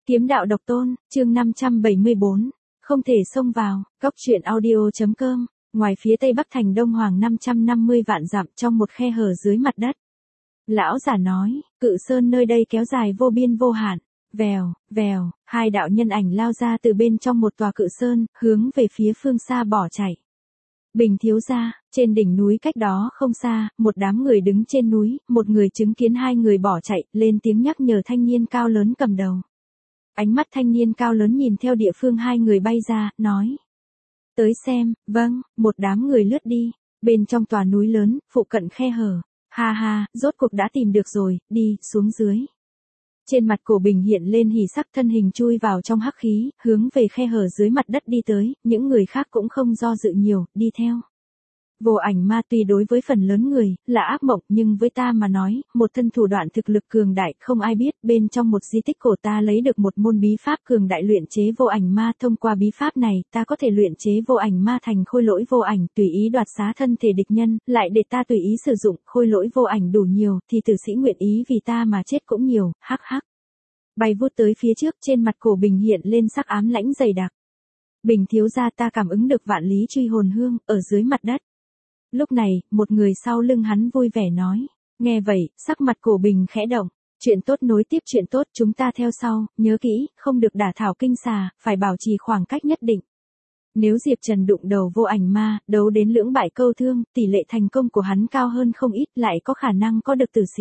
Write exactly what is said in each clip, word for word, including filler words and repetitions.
Kiếm đạo độc tôn, chương năm trăm bảy mươi bốn, không thể xông vào, góc truyện audio.com, ngoài phía tây bắc thành Đông Hoàng năm trăm năm mươi vạn dặm trong một khe hở dưới mặt đất. Lão giả nói, cự sơn nơi đây kéo dài vô biên vô hạn, vèo, vèo, hai đạo nhân ảnh lao ra từ bên trong một tòa cự sơn, hướng về phía phương xa bỏ chạy. Bình thiếu gia, trên đỉnh núi cách đó không xa, một đám người đứng trên núi, một người chứng kiến hai người bỏ chạy, lên tiếng nhắc nhở thanh niên cao lớn cầm đầu. Ánh mắt thanh niên cao lớn nhìn theo địa phương hai người bay ra, nói. Tới xem, vâng, một đám người lướt đi, bên trong tòa núi lớn, phụ cận khe hở. Ha ha, rốt cuộc đã tìm được rồi, đi, xuống dưới. Trên mặt Cổ Bình hiện lên hỉ sắc, thân hình chui vào trong hắc khí, hướng về khe hở dưới mặt đất đi tới, những người khác cũng không do dự nhiều, đi theo. Vô ảnh ma tuy đối với phần lớn người, là ác mộng, nhưng với ta mà nói, một thân thủ đoạn thực lực cường đại không ai biết, bên trong một di tích cổ ta lấy được một môn bí pháp cường đại luyện chế vô ảnh ma, thông qua bí pháp này, ta có thể luyện chế vô ảnh ma thành khôi lỗi vô ảnh, tùy ý đoạt xá thân thể địch nhân, lại để ta tùy ý sử dụng, khôi lỗi vô ảnh đủ nhiều, thì tử sĩ nguyện ý vì ta mà chết cũng nhiều, hắc hắc. Bay vút tới phía trước, trên mặt Cổ Bình hiện lên sắc ám lãnh dày đặc. Bình thiếu gia, ta cảm ứng được vạn lý truy hồn hương, ở dưới mặt đất. Lúc này, một người sau lưng hắn vui vẻ nói. Nghe vậy, sắc mặt Cổ Bình khẽ động. Chuyện tốt nối tiếp chuyện tốt, chúng ta theo sau, nhớ kỹ, không được đả thảo kinh xà, phải bảo trì khoảng cách nhất định. Nếu Diệp Trần đụng đầu vô ảnh ma, đấu đến lưỡng bại câu thương, tỷ lệ thành công của hắn cao hơn không ít, lại có khả năng có được tử sĩ.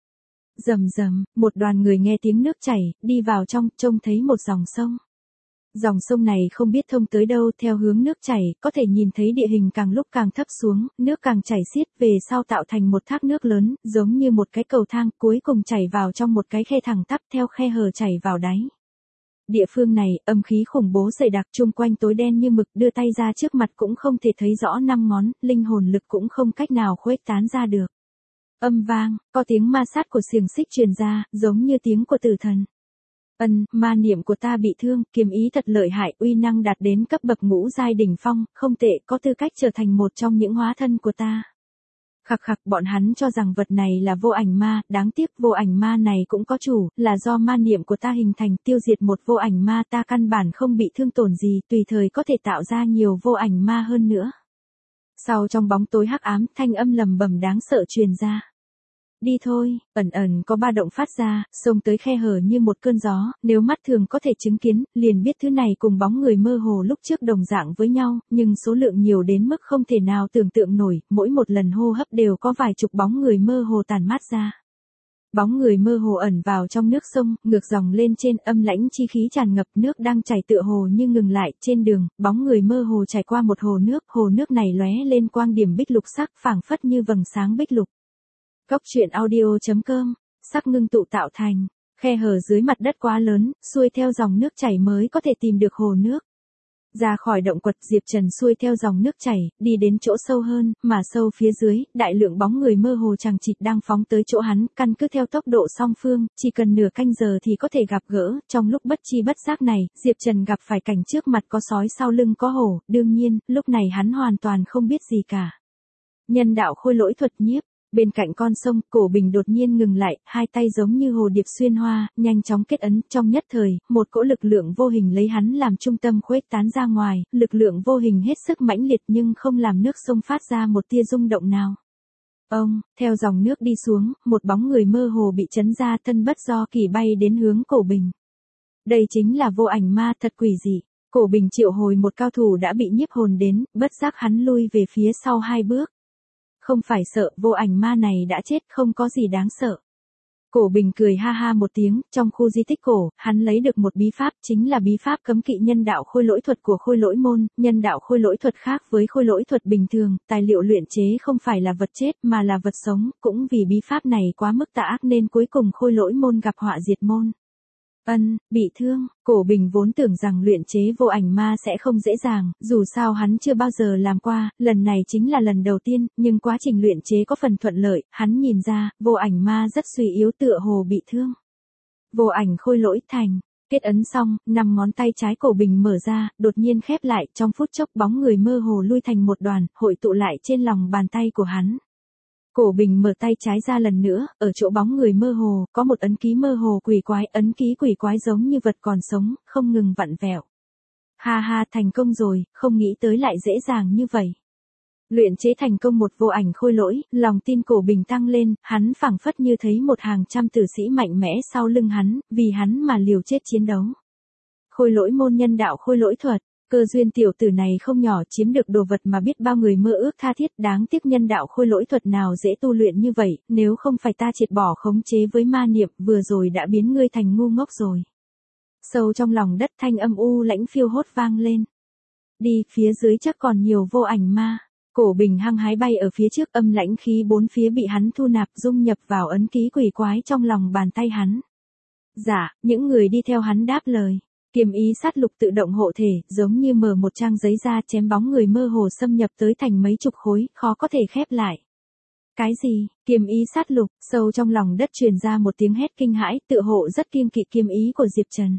Rầm rầm, một đoàn người nghe tiếng nước chảy, đi vào trong, trông thấy một dòng sông. Dòng sông này không biết thông tới đâu, theo hướng nước chảy, có thể nhìn thấy địa hình càng lúc càng thấp xuống, nước càng chảy xiết về sau tạo thành một thác nước lớn, giống như một cái cầu thang, cuối cùng chảy vào trong một cái khe thẳng tắp theo khe hở chảy vào đáy. Địa phương này, âm khí khủng bố dày đặc, chung quanh tối đen như mực, đưa tay ra trước mặt cũng không thể thấy rõ năm ngón, linh hồn lực cũng không cách nào khuếch tán ra được. Âm vang, có tiếng ma sát của xiềng xích truyền ra, giống như tiếng của tử thần. Ân, ma niệm của ta bị thương, kiếm ý thật lợi hại, uy năng đạt đến cấp bậc ngũ giai đỉnh phong, không tệ, có tư cách trở thành một trong những hóa thân của ta. Khặc khặc, bọn hắn cho rằng vật này là vô ảnh ma, đáng tiếc vô ảnh ma này cũng có chủ, là do ma niệm của ta hình thành, tiêu diệt một vô ảnh ma, ta căn bản không bị thương tổn gì, tùy thời có thể tạo ra nhiều vô ảnh ma hơn nữa. Sau trong bóng tối hắc ám, thanh âm lầm bầm đáng sợ truyền ra. Đi thôi, ẩn ẩn có ba động phát ra, xông tới khe hở như một cơn gió, nếu mắt thường có thể chứng kiến, liền biết thứ này cùng bóng người mơ hồ lúc trước đồng dạng với nhau, nhưng số lượng nhiều đến mức không thể nào tưởng tượng nổi, mỗi một lần hô hấp đều có vài chục bóng người mơ hồ tản mát ra. Bóng người mơ hồ ẩn vào trong nước sông, ngược dòng lên trên, âm lãnh chi khí tràn ngập, nước đang chảy tựa hồ như ngừng lại, trên đường, bóng người mơ hồ trải qua một hồ nước, hồ nước này lóe lên quang điểm bích lục sắc, phảng phất như vầng sáng bích lục. Góc truyện audio.com, sắc ngưng tụ tạo thành, khe hở dưới mặt đất quá lớn, xuôi theo dòng nước chảy mới có thể tìm được hồ nước. Ra khỏi động quật, Diệp Trần xuôi theo dòng nước chảy, đi đến chỗ sâu hơn, mà sâu phía dưới, đại lượng bóng người mơ hồ chằng chịt đang phóng tới chỗ hắn, căn cứ theo tốc độ song phương, chỉ cần nửa canh giờ thì có thể gặp gỡ, trong lúc bất chi bất giác này, Diệp Trần gặp phải cảnh trước mặt có sói sau lưng có hổ, đương nhiên, lúc này hắn hoàn toàn không biết gì cả. Nhân đạo khôi lỗi thuật nhiếp. Bên cạnh con sông, Cổ Bình đột nhiên ngừng lại, hai tay giống như hồ điệp xuyên hoa, nhanh chóng kết ấn, trong nhất thời, một cỗ lực lượng vô hình lấy hắn làm trung tâm khuếch tán ra ngoài, lực lượng vô hình hết sức mãnh liệt nhưng không làm nước sông phát ra một tia rung động nào. Ông, theo dòng nước đi xuống, một bóng người mơ hồ bị chấn ra, thân bất do kỳ bay đến hướng Cổ Bình. Đây chính là vô ảnh ma, thật quỷ dị. Cổ Bình triệu hồi một cao thủ đã bị nhiếp hồn đến, bất giác hắn lui về phía sau hai bước. Không phải sợ, vô ảnh ma này đã chết, không có gì đáng sợ. Cổ Bình cười ha ha một tiếng, trong khu di tích cổ, hắn lấy được một bí pháp, chính là bí pháp cấm kỵ nhân đạo khôi lỗi thuật của khôi lỗi môn, nhân đạo khôi lỗi thuật khác với khôi lỗi thuật bình thường, tài liệu luyện chế không phải là vật chết mà là vật sống, cũng vì bí pháp này quá mức tà ác nên cuối cùng khôi lỗi môn gặp họa diệt môn. Ân, bị thương, Cổ Bình vốn tưởng rằng luyện chế vô ảnh ma sẽ không dễ dàng, dù sao hắn chưa bao giờ làm qua, lần này chính là lần đầu tiên, nhưng quá trình luyện chế có phần thuận lợi, hắn nhìn ra, vô ảnh ma rất suy yếu tựa hồ bị thương. Vô ảnh khôi lỗi thành, kết ấn xong, năm ngón tay trái Cổ Bình mở ra, đột nhiên khép lại, trong phút chốc bóng người mơ hồ lui thành một đoàn, hội tụ lại trên lòng bàn tay của hắn. Cổ Bình mở tay trái ra lần nữa, ở chỗ bóng người mơ hồ, có một ấn ký mơ hồ quỷ quái, ấn ký quỷ quái giống như vật còn sống, không ngừng vặn vẹo. Ha ha, thành công rồi, không nghĩ tới lại dễ dàng như vậy. Luyện chế thành công một vô ảnh khôi lỗi, lòng tin Cổ Bình tăng lên, hắn phảng phất như thấy một hàng trăm tử sĩ mạnh mẽ sau lưng hắn, vì hắn mà liều chết chiến đấu. Khôi lỗi môn nhân đạo khôi lỗi thuật, cơ duyên tiểu tử này không nhỏ, chiếm được đồ vật mà biết bao người mơ ước tha thiết, đáng tiếc nhân đạo khôi lỗi thuật nào dễ tu luyện như vậy, nếu không phải ta triệt bỏ khống chế với ma niệm, vừa rồi đã biến ngươi thành ngu ngốc rồi. Sâu trong lòng đất thanh âm u lãnh phiêu hốt vang lên. Đi, phía dưới chắc còn nhiều vô ảnh ma. Cổ Bình hăng hái bay ở phía trước, âm lãnh khí bốn phía bị hắn thu nạp dung nhập vào ấn ký quỷ quái trong lòng bàn tay hắn. Dạ, những người đi theo hắn đáp lời. Kiếm ý sát lục tự động hộ thể, giống như mở một trang giấy ra chém bóng người mơ hồ xâm nhập tới thành mấy chục khối, khó có thể khép lại. Cái gì? Kiếm ý sát lục, sâu trong lòng đất truyền ra một tiếng hét kinh hãi, tự hộ rất kiêng kỵ kiếm ý của Diệp Trần.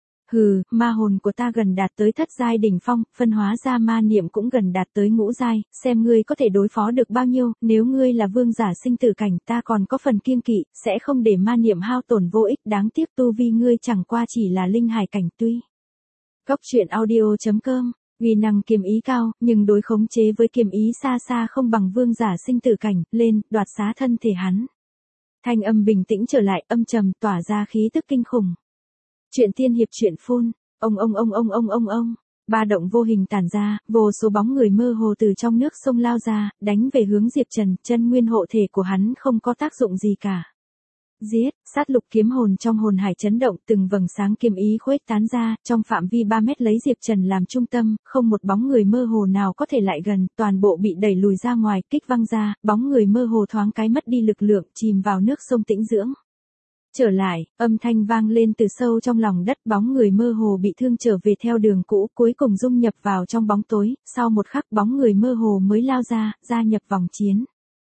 Hừ, ma hồn của ta gần đạt tới thất giai đỉnh phong, phân hóa ra ma niệm cũng gần đạt tới ngũ giai, xem ngươi có thể đối phó được bao nhiêu, nếu ngươi là vương giả sinh tử cảnh ta còn có phần kiêng kỵ, sẽ không để ma niệm hao tổn vô ích, đáng tiếc tu vi ngươi chẳng qua chỉ là linh hải cảnh tuy. Góc truyện audio chấm com, uy năng kiếm ý cao, nhưng đối khống chế với kiếm ý xa xa không bằng vương giả sinh tử cảnh, lên, đoạt xá thân thể hắn. Thanh âm bình tĩnh trở lại, âm trầm tỏa ra khí tức kinh khủng. Chuyện tiên hiệp truyện phun, ông ông ông ông ông ông ông, ba động vô hình tản ra, vô số bóng người mơ hồ từ trong nước sông lao ra, đánh về hướng Diệp Trần, chân nguyên hộ thể của hắn không có tác dụng gì cả. Giết, sát lục kiếm hồn trong hồn hải chấn động, từng vầng sáng kiếm ý khuếch tán ra, trong phạm vi ba mét lấy Diệp Trần làm trung tâm, không một bóng người mơ hồ nào có thể lại gần, toàn bộ bị đẩy lùi ra ngoài, kích văng ra, bóng người mơ hồ thoáng cái mất đi lực lượng, chìm vào nước sông tĩnh dưỡng. Trở lại, âm thanh vang lên từ sâu trong lòng đất, bóng người mơ hồ bị thương trở về theo đường cũ, cuối cùng dung nhập vào trong bóng tối, sau một khắc bóng người mơ hồ mới lao ra, gia nhập vòng chiến.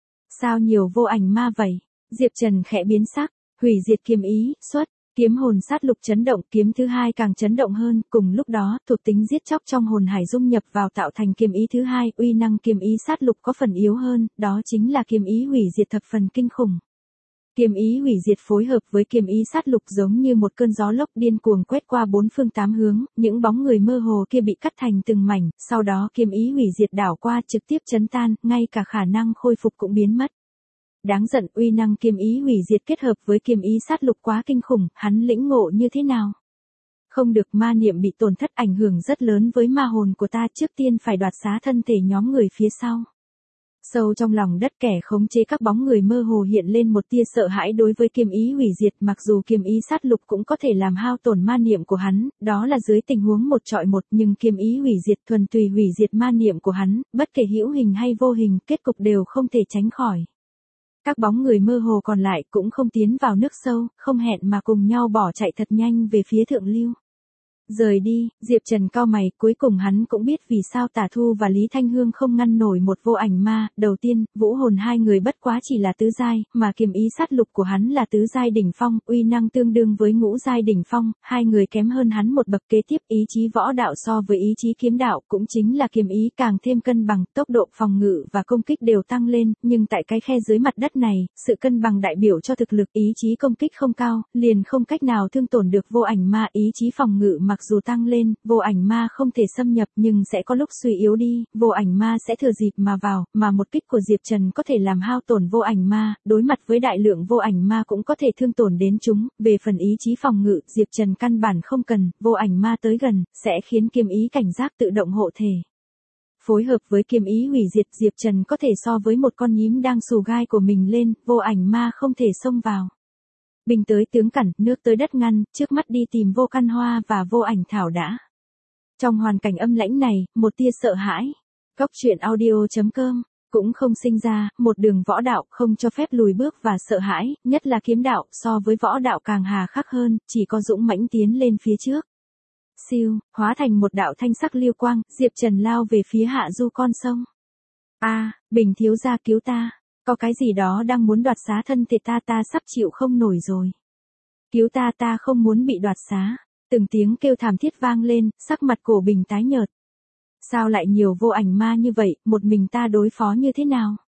Sao nhiều vô ảnh ma vậy? Diệp Trần khẽ biến sắc, hủy diệt kiếm ý, xuất, kiếm hồn sát lục chấn động, kiếm thứ hai càng chấn động hơn, cùng lúc đó, thuộc tính giết chóc trong hồn hải dung nhập vào tạo thành kiếm ý thứ hai, uy năng kiếm ý sát lục có phần yếu hơn, đó chính là kiếm ý hủy diệt thập phần kinh khủng. Kiếm ý hủy diệt phối hợp với kiếm ý sát lục giống như một cơn gió lốc điên cuồng quét qua bốn phương tám hướng, những bóng người mơ hồ kia bị cắt thành từng mảnh, sau đó kiếm ý hủy diệt đảo qua trực tiếp chấn tan, ngay cả khả năng khôi phục cũng biến mất. Đáng giận, uy năng kiếm ý hủy diệt kết hợp với kiếm ý sát lục quá kinh khủng, hắn lĩnh ngộ như thế nào? Không được, ma niệm bị tổn thất ảnh hưởng rất lớn với ma hồn của ta, trước tiên phải đoạt xá thân thể nhóm người phía sau. Sâu trong lòng đất kẻ khống chế các bóng người mơ hồ hiện lên một tia sợ hãi đối với kiếm ý hủy diệt, mặc dù kiếm ý sát lục cũng có thể làm hao tổn ma niệm của hắn, đó là dưới tình huống một trọi một, nhưng kiếm ý hủy diệt thuần tùy hủy diệt ma niệm của hắn, bất kể hữu hình hay vô hình, kết cục đều không thể tránh khỏi. Các bóng người mơ hồ còn lại cũng không tiến vào nước sâu, không hẹn mà cùng nhau bỏ chạy thật nhanh về phía thượng lưu. Rời đi, Diệp Trần cau mày, cuối cùng hắn cũng biết vì sao Tả Thu và Lý Thanh Hương không ngăn nổi một vô ảnh ma, đầu tiên, vũ hồn hai người bất quá chỉ là tứ giai, mà kiếm ý sát lục của hắn là tứ giai đỉnh phong, uy năng tương đương với ngũ giai đỉnh phong, hai người kém hơn hắn một bậc, kế tiếp ý chí võ đạo so với ý chí kiếm đạo, cũng chính là kiếm ý càng thêm cân bằng, tốc độ phòng ngự và công kích đều tăng lên, nhưng tại cái khe dưới mặt đất này, sự cân bằng đại biểu cho thực lực, ý chí công kích không cao, liền không cách nào thương tổn được vô ảnh ma, ý chí phòng ngự mặc dù tăng lên, vô ảnh ma không thể xâm nhập nhưng sẽ có lúc suy yếu đi, vô ảnh ma sẽ thừa dịp mà vào, mà một kích của Diệp Trần có thể làm hao tổn vô ảnh ma, đối mặt với đại lượng vô ảnh ma cũng có thể thương tổn đến chúng, về phần ý chí phòng ngự, Diệp Trần căn bản không cần, vô ảnh ma tới gần, sẽ khiến kiếm ý cảnh giác tự động hộ thể. Phối hợp với kiếm ý hủy diệt, Diệp Trần có thể so với một con nhím đang xù gai của mình lên, vô ảnh ma không thể xông vào. Bình tới tướng cản, nước tới đất ngăn, trước mắt đi tìm vô căn hoa và vô ảnh thảo đã. Trong hoàn cảnh âm lãnh này, một tia sợ hãi. Góc truyện audio chấm com cũng không sinh ra, một đường võ đạo không cho phép lùi bước và sợ hãi, nhất là kiếm đạo so với võ đạo càng hà khắc hơn, chỉ có dũng mãnh tiến lên phía trước. Siêu, hóa thành một đạo thanh sắc lưu quang, Diệp Trần lao về phía hạ du con sông. A, Bình thiếu gia cứu ta. Có cái gì đó đang muốn đoạt xá thân thể ta, ta sắp chịu không nổi rồi. Cứu ta, ta không muốn bị đoạt xá. Từng tiếng kêu thảm thiết vang lên, sắc mặt Cổ Bình tái nhợt. Sao lại nhiều vô ảnh ma như vậy, một mình ta đối phó như thế nào?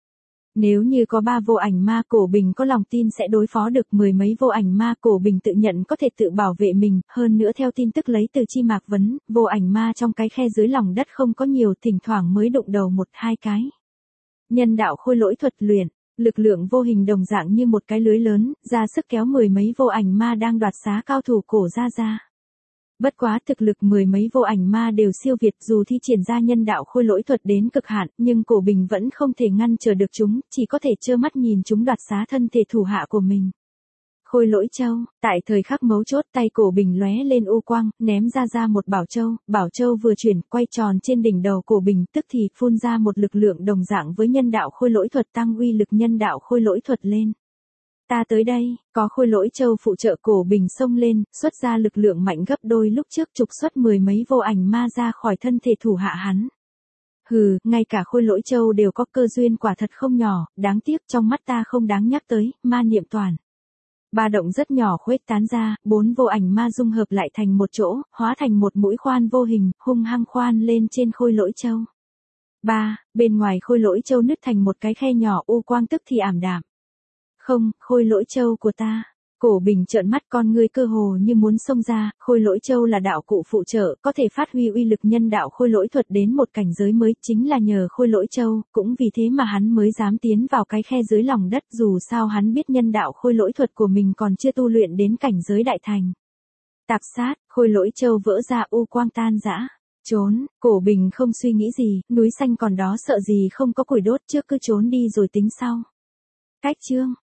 Nếu như có ba vô ảnh ma, Cổ Bình có lòng tin sẽ đối phó được mười mấy vô ảnh ma. Cổ Bình tự nhận có thể tự bảo vệ mình, hơn nữa theo tin tức lấy từ Chi Mạc Vấn, vô ảnh ma trong cái khe dưới lòng đất không có nhiều, thỉnh thoảng mới đụng đầu một hai cái. Nhân đạo khôi lỗi thuật luyện, lực lượng vô hình đồng dạng như một cái lưới lớn, ra sức kéo mười mấy vô ảnh ma đang đoạt xá cao thủ Cổ gia ra. Bất quá thực lực mười mấy vô ảnh ma đều siêu việt, dù thi triển ra nhân đạo khôi lỗi thuật đến cực hạn, nhưng Cổ Bình vẫn không thể ngăn trở được chúng, chỉ có thể trơ mắt nhìn chúng đoạt xá thân thể thủ hạ của mình. Khôi lỗi châu, tại thời khắc mấu chốt tay Cổ Bình lóe lên u quang, ném ra ra một bảo châu, bảo châu vừa chuyển, quay tròn trên đỉnh đầu Cổ Bình, tức thì phun ra một lực lượng đồng dạng với nhân đạo khôi lỗi thuật, tăng uy lực nhân đạo khôi lỗi thuật lên. Ta tới đây, có khôi lỗi châu phụ trợ. Cổ Bình xông lên, xuất ra lực lượng mạnh gấp đôi lúc trước, trục xuất mười mấy vô ảnh ma ra khỏi thân thể thủ hạ hắn. Hừ, ngay cả khôi lỗi châu đều có cơ duyên quả thật không nhỏ, đáng tiếc trong mắt ta không đáng nhắc tới. Ma niệm toàn. Ba động rất nhỏ khuếch tán ra, bốn vô ảnh ma dung hợp lại thành một chỗ, hóa thành một mũi khoan vô hình, hung hăng khoan lên trên khôi lỗi châu. Ba, bên ngoài khôi lỗi châu nứt thành một cái khe nhỏ, u quang tức thì ảm đạm. Không, khôi lỗi châu của ta. Cổ Bình trợn mắt, con ngươi cơ hồ như muốn xông ra. Khôi lỗi châu là đạo cụ phụ trợ, có thể phát huy uy lực nhân đạo khôi lỗi thuật đến một cảnh giới mới, chính là nhờ khôi lỗi châu, cũng vì thế mà hắn mới dám tiến vào cái khe dưới lòng đất, dù sao hắn biết nhân đạo khôi lỗi thuật của mình còn chưa tu luyện đến cảnh giới đại thành. Tạp sát, khôi lỗi châu vỡ ra, u quang tan rã. Trốn, Cổ Bình không suy nghĩ gì, núi xanh còn đó sợ gì không có củi đốt, trước cứ trốn đi rồi tính sau. Cách chương